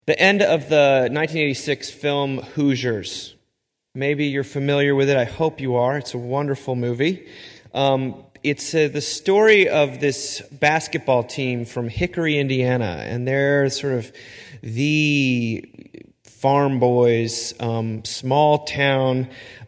The end of the 1986 film Hoosiers. Maybe you're familiar with it. I hope you are. It's a wonderful movie. It's the story of this basketball team from Hickory, Indiana, and they're sort of the farm boys, small town,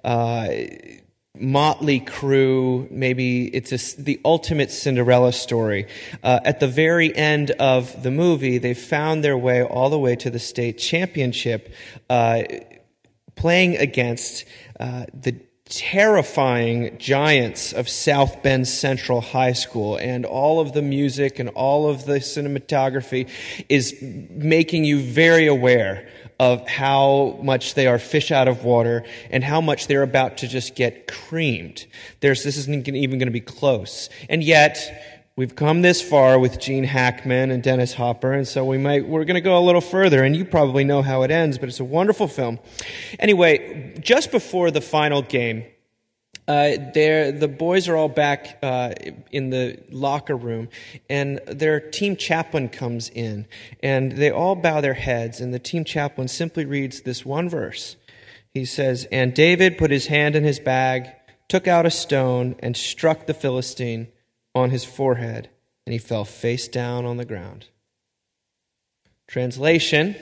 motley crew. Maybe it's the ultimate Cinderella story. At the very end of the movie, they found their way all the way to the state championship, playing against the terrifying giants of South Bend Central High School, and all of the music and all of the cinematography is making you very aware of how much they are fish out of water and how much they're about to just get creamed. This isn't even going to be close. And yet, we've come this far with Gene Hackman and Dennis Hopper, and so we're going to go a little further, and you probably know how it ends, but it's a wonderful film. Anyway, just before the final game, the boys are all back in the locker room, and their team chaplain comes in, and they all bow their heads, and the team chaplain simply reads this one verse. He says, "And David put his hand in his bag, took out a stone, and struck the Philistine on his forehead, and he fell face down on the ground." Translation: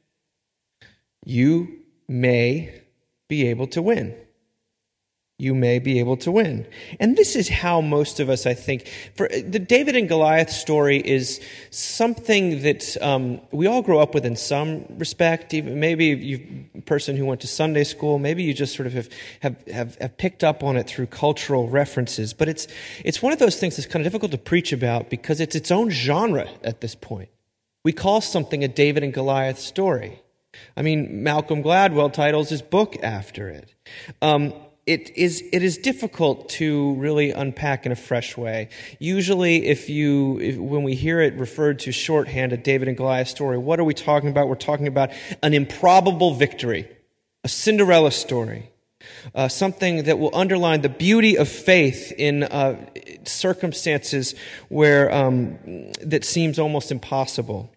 you may be able to win. You may be able to win. And this is how most of us, I think, for the David and Goliath story is something that we all grow up with in some respect. Even maybe you person who went to Sunday school, maybe you just sort of have picked up on it through cultural references. But it's one of those things that's kind of difficult to preach about because it's its own genre at this point. We call something a David and Goliath story. I mean, Malcolm Gladwell titles his book after it. It is difficult to really unpack in a fresh way. Usually, when we hear it referred to shorthand, a David and Goliath story, what are we talking about? We're talking about an improbable victory, a Cinderella story, something that will underline the beauty of faith in circumstances where that seems almost impossible.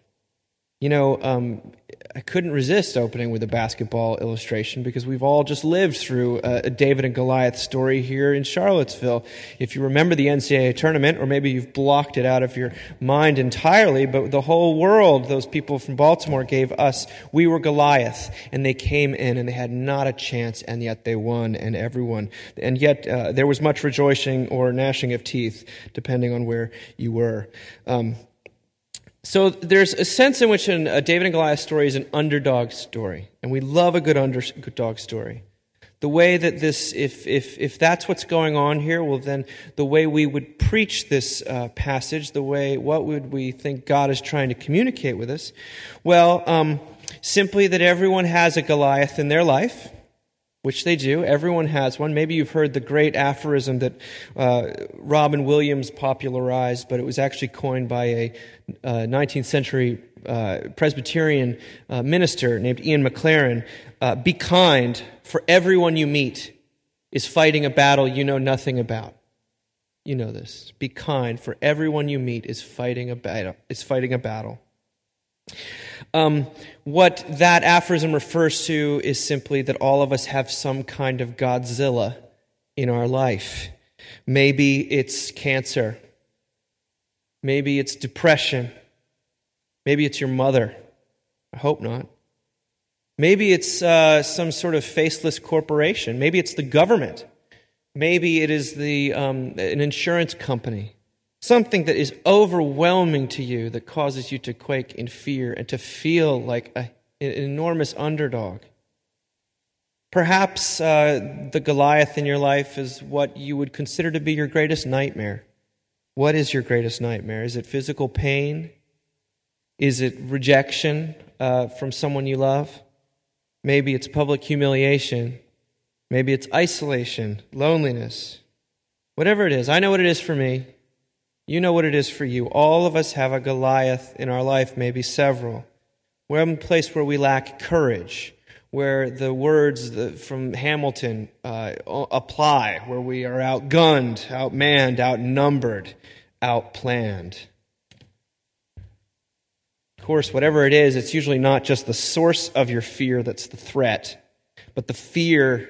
I couldn't resist opening with a basketball illustration because we've all just lived through a David and Goliath story here in Charlottesville. If you remember the NCAA tournament, or maybe you've blocked it out of your mind entirely, but the whole world, those people from Baltimore gave us, we were Goliath, and they came in and they had not a chance, and yet they won, and yet there was much rejoicing or gnashing of teeth, depending on where you were. So there's a sense in which a David and Goliath story is an underdog story, and we love a good underdog story. The way that this, if that's what's going on here, well then the way we would preach this passage, what would we think God is trying to communicate with us? Well, simply that everyone has a Goliath in their life, which they do. Everyone has one. Maybe you've heard the great aphorism that Robin Williams popularized, but it was actually coined by a 19th century Presbyterian minister named Ian McLaren. Be kind, for everyone you meet is fighting a battle you know nothing about. You know this. Be kind, for everyone you meet is fighting a battle. What that aphorism refers to is simply that all of us have some kind of Godzilla in our life. Maybe it's cancer. Maybe it's depression. Maybe it's your mother. I hope not. Maybe it's some sort of faceless corporation. Maybe it's the government. Maybe it is an insurance company. Something that is overwhelming to you that causes you to quake in fear and to feel like an enormous underdog. Perhaps the Goliath in your life is what you would consider to be your greatest nightmare. What is your greatest nightmare? Is it physical pain? Is it rejection from someone you love? Maybe it's public humiliation. Maybe it's isolation, loneliness. Whatever it is, I know what it is for me. You know what it is for you. All of us have a Goliath in our life, maybe several. We're in a place where we lack courage, where the words from Hamilton apply, where we are outgunned, outmanned, outnumbered, outplanned. Of course, whatever it is, it's usually not just the source of your fear that's the threat, but the fear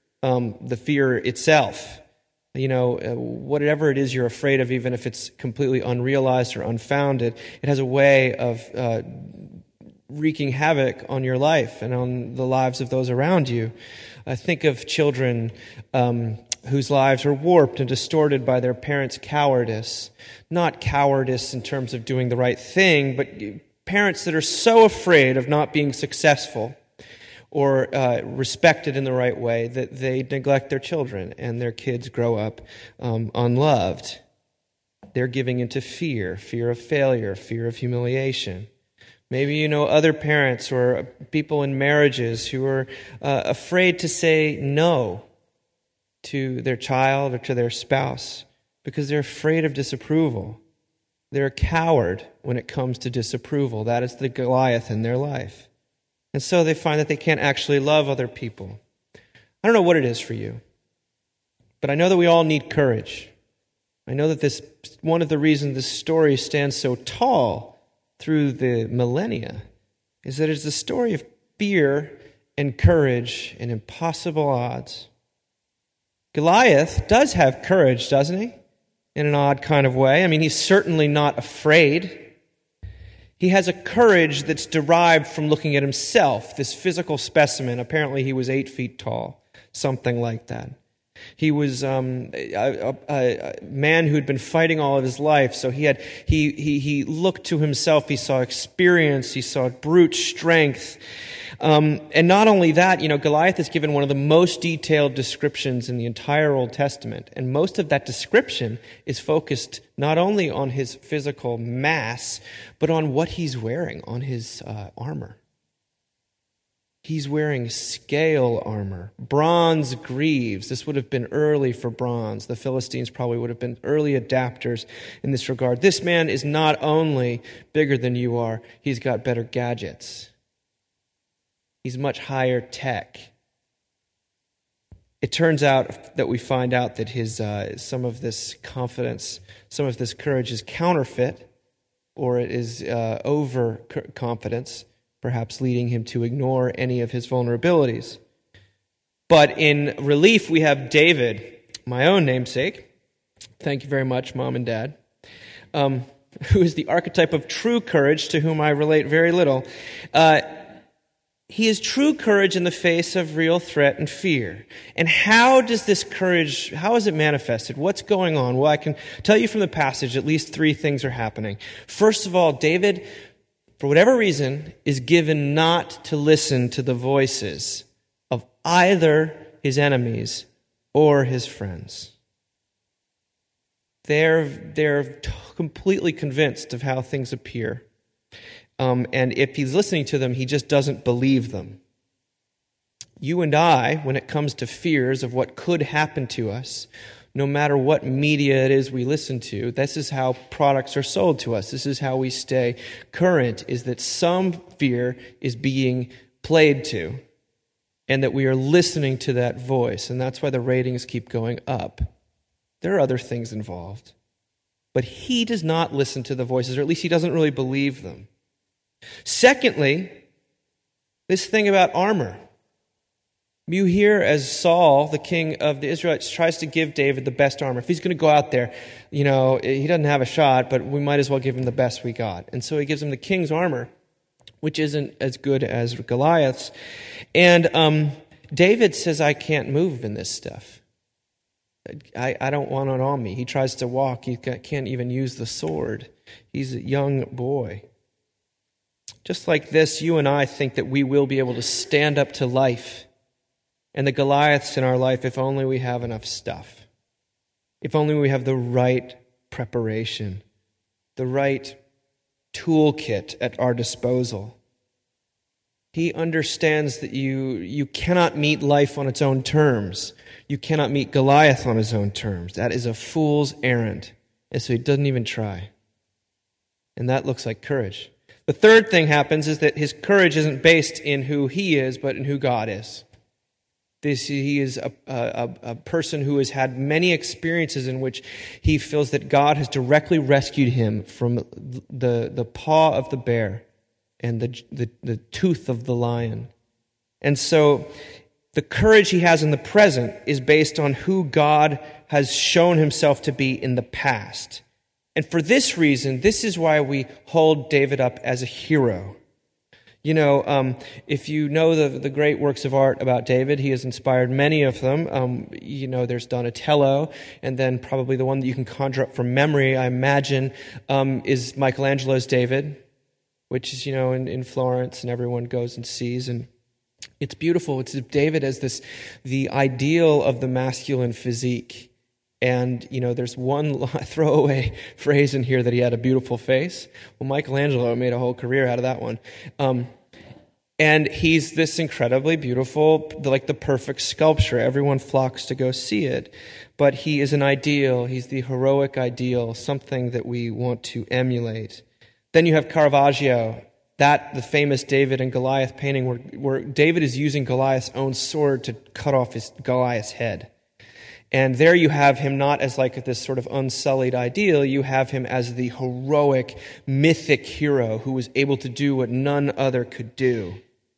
itself. Whatever it is you're afraid of, even if it's completely unrealized or unfounded, it has a way of wreaking havoc on your life and on the lives of those around you. I think of children whose lives are warped and distorted by their parents' cowardice. Not cowardice in terms of doing the right thing, but parents that are so afraid of not being successful or respected in the right way that they neglect their children, and their kids grow up unloved. They're giving into fear of failure, fear of humiliation. Maybe you know other parents or people in marriages who are afraid to say no to their child or to their spouse because they're afraid of disapproval. They're a coward when it comes to disapproval. That is the Goliath in their life. And so they find that they can't actually love other people. I don't know what it is for you, but I know that we all need courage. I know that one of the reasons this story stands so tall through the millennia is that it's a story of fear and courage and impossible odds. Goliath does have courage, doesn't he? In an odd kind of way. I mean, he's certainly not afraid. He has a courage that's derived from looking at himself, this physical specimen. Apparently he was 8 feet tall, something like that. He was a man who'd been fighting all of his life, so he looked to himself. He saw experience, he saw brute strength. And not only that, Goliath is given one of the most detailed descriptions in the entire Old Testament. And most of that description is focused not only on his physical mass, but on what he's wearing, on his armor. He's wearing scale armor, bronze greaves. This would have been early for bronze. The Philistines probably would have been early adapters in this regard. This man is not only bigger than you are, he's got better gadgets. He's much higher tech. It turns out that we find out that his some of this confidence, some of this courage is counterfeit, or it is overconfidence, perhaps leading him to ignore any of his vulnerabilities. But in relief, we have David, my own namesake. Thank you very much, Mom and Dad, who is the archetype of true courage, to whom I relate very little. He is true courage in the face of real threat and fear. And how does this courage, how is it manifested? What's going on? Well, I can tell you from the passage at least 3 things are happening. First of all, David, for whatever reason, is given not to listen to the voices of either his enemies or his friends. They're completely convinced of how things appear. And if he's listening to them, he just doesn't believe them. You and I, when it comes to fears of what could happen to us, no matter what media it is we listen to, this is how products are sold to us. This is how we stay current, is that some fear is being played to, and that we are listening to that voice. And that's why the ratings keep going up. There are other things involved. But he does not listen to the voices, or at least he doesn't really believe them. Secondly, this thing about armor. You hear as Saul, the king of the Israelites, tries to give David the best armor. If he's going to go out there, he doesn't have a shot, but we might as well give him the best we got. And so he gives him the king's armor, which isn't as good as Goliath's. And David says, I can't move in this stuff. I don't want it on me. He tries to walk. He can't even use the sword. He's a young boy. Just like this, you and I think that we will be able to stand up to life and the Goliaths in our life if only we have enough stuff. If only we have the right preparation, the right toolkit at our disposal. He understands that you cannot meet life on its own terms. You cannot meet Goliath on his own terms. That is a fool's errand. And so he doesn't even try. And that looks like courage. The third thing happens is that his courage isn't based in who he is, but in who God is. He is a person who has had many experiences in which he feels that God has directly rescued him from the paw of the bear. and the tooth of the lion. And so the courage he has in the present is based on who God has shown himself to be in the past. And for this reason, this is why we hold David up as a hero. If you know the great works of art about David, he has inspired many of them. There's Donatello, and then probably the one that you can conjure up from memory, I imagine, is Michelangelo's David, which is, in Florence, and everyone goes and sees. And it's beautiful. It's David as the ideal of the masculine physique. And, there's one throwaway phrase in here that he had a beautiful face. Well, Michelangelo made a whole career out of that one. And he's this incredibly beautiful, like the perfect sculpture. Everyone flocks to go see it. But he is an ideal. He's the heroic ideal, something that we want to emulate. Then you have Caravaggio, the famous David and Goliath painting where David is using Goliath's own sword to cut off Goliath's head. And there you have him not as like this sort of unsullied ideal, you have him as the heroic, mythic hero who was able to do what none other could do.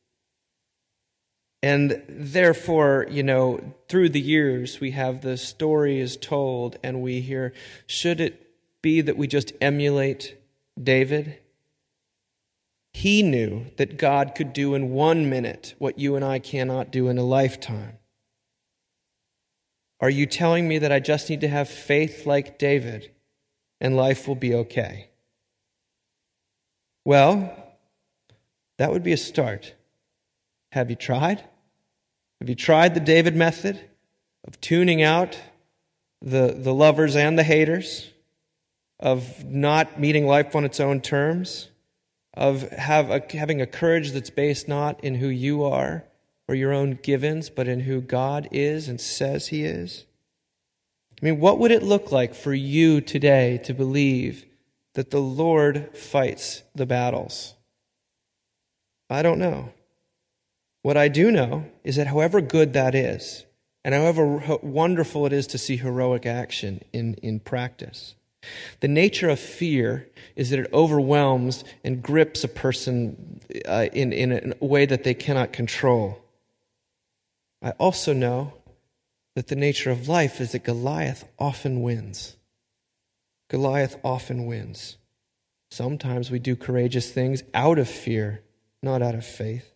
And therefore, through the years, we have the story is told and we hear, should it be that we just emulate David? He knew that God could do in 1 minute what you and I cannot do in a lifetime. Are you telling me that I just need to have faith like David and life will be okay? Well, that would be a start. Have you tried? Have you tried the David method of tuning out the lovers and the haters, of not meeting life on its own terms, of having a courage that's based not in who you are or your own givens, but in who God is and says he is? What would it look like for you today to believe that the Lord fights the battles? I don't know. What I do know is that however good that is, and however wonderful it is to see heroic action in practice, the nature of fear is that it overwhelms and grips a person in a way that they cannot control. I also know that the nature of life is that Goliath often wins. Goliath often wins. Sometimes we do courageous things out of fear, not out of faith.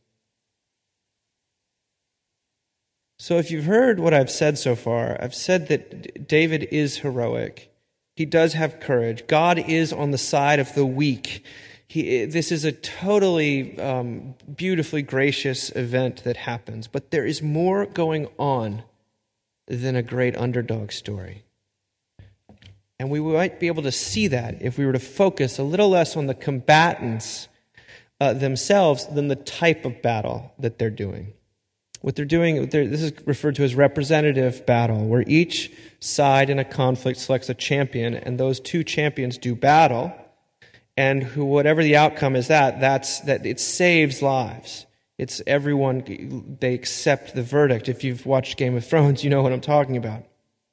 So if you've heard what I've said so far, I've said that David is heroic. He does have courage. God is on the side of the weak. This is a totally beautifully gracious event that happens. But there is more going on than a great underdog story. And we might be able to see that if we were to focus a little less on the combatants themselves than the type of battle that they're doing. What they're doing, this is referred to as representative battle, where each side in a conflict selects a champion, and those two champions do battle, and whatever the outcome is that it saves lives. It's everyone, they accept the verdict. If you've watched Game of Thrones, you know what I'm talking about.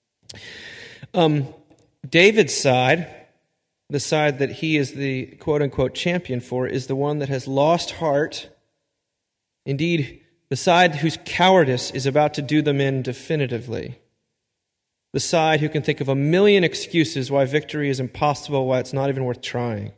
David's side, the side that he is the quote-unquote champion for, is the one that has lost heart. Indeed, the side whose cowardice is about to do them in definitively. The side who can think of a million excuses why victory is impossible, why it's not even worth trying.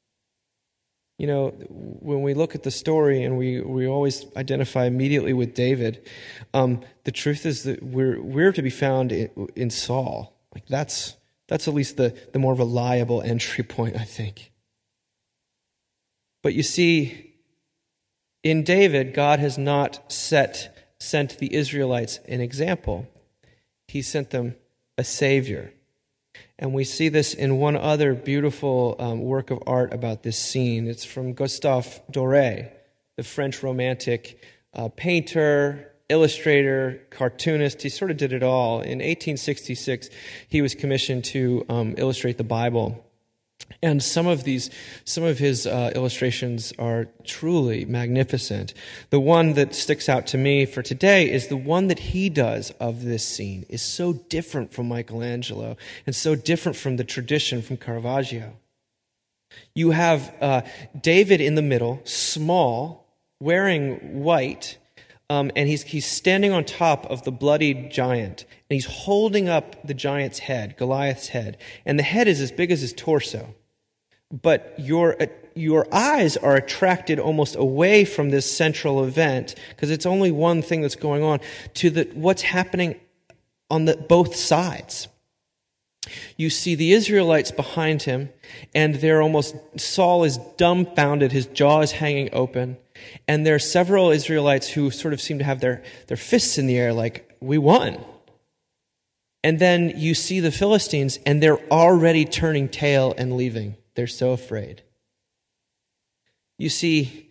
When we look at the story and we always identify immediately with David, the truth is that we're to be found in Saul. That's at least the more reliable entry point, I think. But you see, in David, God has not sent the Israelites an example. He sent them a Savior. And we see this in one other beautiful work of art about this scene. It's from Gustave Doré, the French romantic painter, illustrator, cartoonist. He sort of did it all. In 1866, he was commissioned to illustrate the Bible. And some of his illustrations are truly magnificent. The one that sticks out to me for today is the one that he does of this scene is so different from Michelangelo and so different from the tradition from Caravaggio. You have David in the middle, small, wearing white, and he's standing on top of the bloodied giant, and he's holding up the giant's head, Goliath's head, and the head is as big as his torso. But your eyes are attracted almost away from this central event, because it's only one thing that's going on, to what's happening on both sides. You see the Israelites behind him, and Saul is dumbfounded, his jaw is hanging open, and there are several Israelites who sort of seem to have their fists in the air like, we won. And then you see the Philistines, and they're already turning tail and leaving. They're so afraid. You see,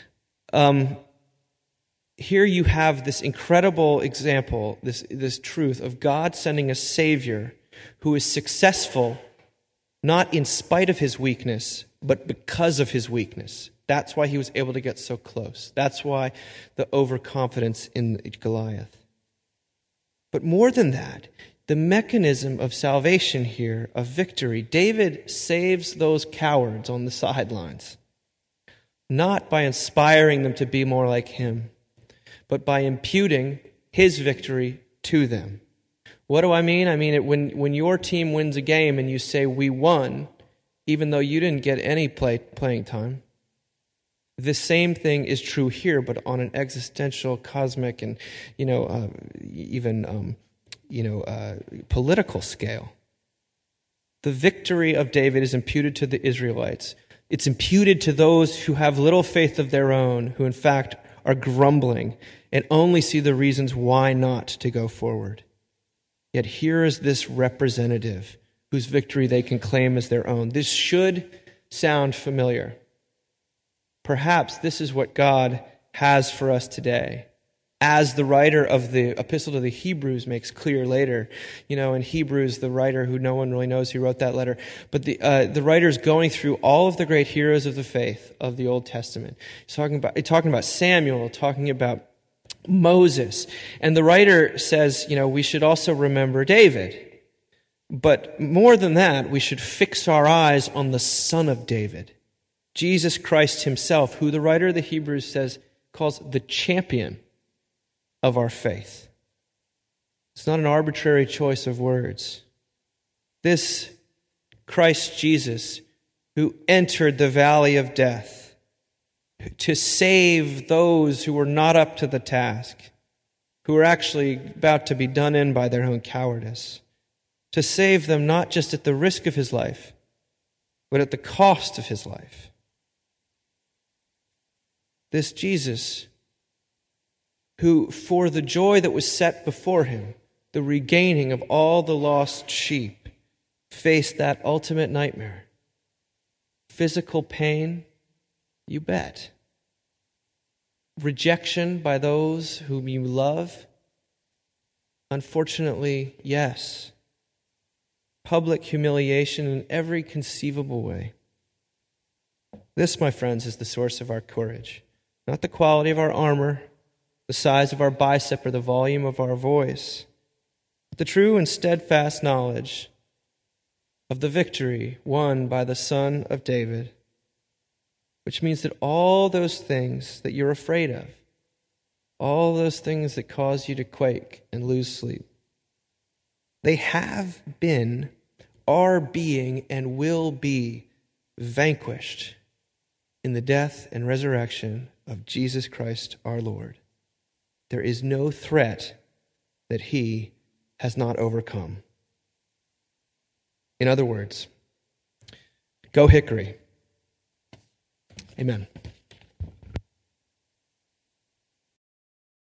here you have this incredible example, this truth of God sending a Savior who is successful not in spite of his weakness, but because of his weakness. That's why he was able to get so close. That's why the overconfidence in Goliath. But more than that, the mechanism of salvation here, of victory, David saves those cowards on the sidelines, not by inspiring them to be more like him, but by imputing his victory to them. What do I mean? I mean, when your team wins a game and you say, we won, even though you didn't get any playing time, the same thing is true here, but on an existential, cosmic, and, political scale. The victory of David is imputed to the Israelites. It's imputed to those who have little faith of their own, who in fact are grumbling and only see the reasons why not to go forward. Yet here is this representative whose victory they can claim as their own. This should sound familiar. Perhaps this is what God has for us today. As the writer of the Epistle to the Hebrews makes clear later, in Hebrews, the writer who no one really knows who wrote that letter, but the writer's going through all of the great heroes of the faith of the Old Testament. He's talking about Samuel, talking about Moses. And the writer says, we should also remember David. But more than that, we should fix our eyes on the Son of David, Jesus Christ himself, who the writer of the Hebrews calls the champion of our faith. It's not an arbitrary choice of words. This Christ Jesus, who entered the valley of death to save those who were not up to the task, who were actually about to be done in by their own cowardice, to save them not just at the risk of his life, but at the cost of his life. This Jesus, who for the joy that was set before him, the regaining of all the lost sheep, faced that ultimate nightmare. Physical pain, you bet. Rejection by those whom you love, unfortunately, yes. Public humiliation in every conceivable way. This, my friends, is the source of our courage. Not the quality of our armor, the size of our bicep, or the volume of our voice, but the true and steadfast knowledge of the victory won by the Son of David, which means that all those things that you're afraid of, all those things that cause you to quake and lose sleep, they have been, are being, and will be vanquished in the death and resurrection of Jesus Christ our Lord. There is no threat that he has not overcome. In other words, go Hickory. Amen.